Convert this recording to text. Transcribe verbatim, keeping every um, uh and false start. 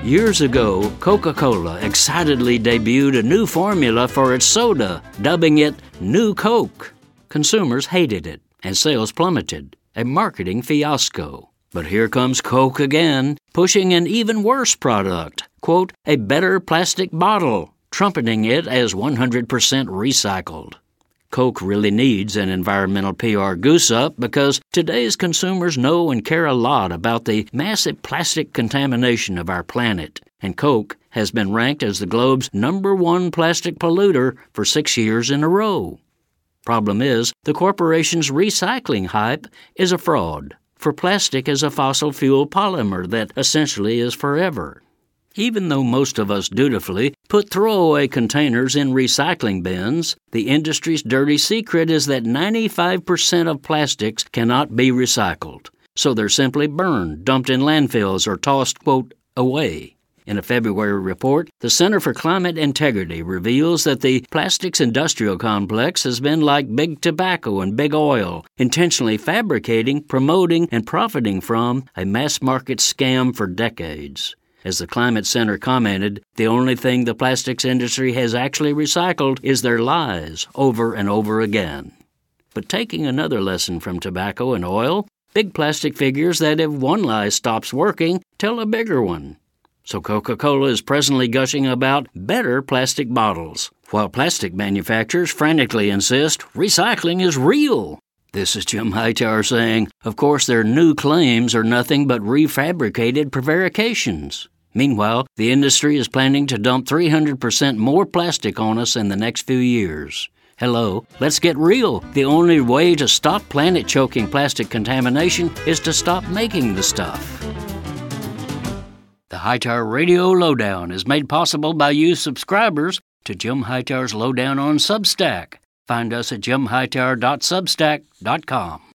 Years ago, Coca-Cola excitedly debuted a new formula for its soda, dubbing it New Coke. Consumers hated it, and sales plummeted, a marketing fiasco. But here comes Coke again, pushing an even worse product, quote, a better plastic bottle, trumpeting it as one hundred percent recycled. Coke really needs an environmental P R goose-up because today's consumers know and care a lot about the massive plastic contamination of our planet, and Coke has been ranked as the globe's number one plastic polluter for six years in a row. Problem is, the corporation's recycling hype is a fraud, for plastic is a fossil fuel polymer that essentially is forever. Even though most of us dutifully put throwaway containers in recycling bins, the industry's dirty secret is that ninety-five percent of plastics cannot be recycled, so they're simply burned, dumped in landfills, or tossed, quote, away. In a February report, the Center for Climate Integrity reveals that the plastics industrial complex has been like big tobacco and big oil, intentionally fabricating, promoting, and profiting from a mass-market scam for decades. As the Climate Center commented, the only thing the plastics industry has actually recycled is their lies over and over again. But taking another lesson from tobacco and oil, big plastic figures that if one lie stops working, tell a bigger one. So Coca-Cola is presently gushing about better plastic bottles, while plastic manufacturers frantically insist recycling is real. This is Jim Hightower saying, of course their new claims are nothing but refabricated prevarications. Meanwhile, the industry is planning to dump three hundred percent more plastic on us in the next few years. Hello, let's get real. The only way to stop planet-choking plastic contamination is to stop making the stuff. The Hightower Radio Lowdown is made possible by you subscribers to Jim Hightower's Lowdown on Substack. Find us at jim hightower dot substack dot com.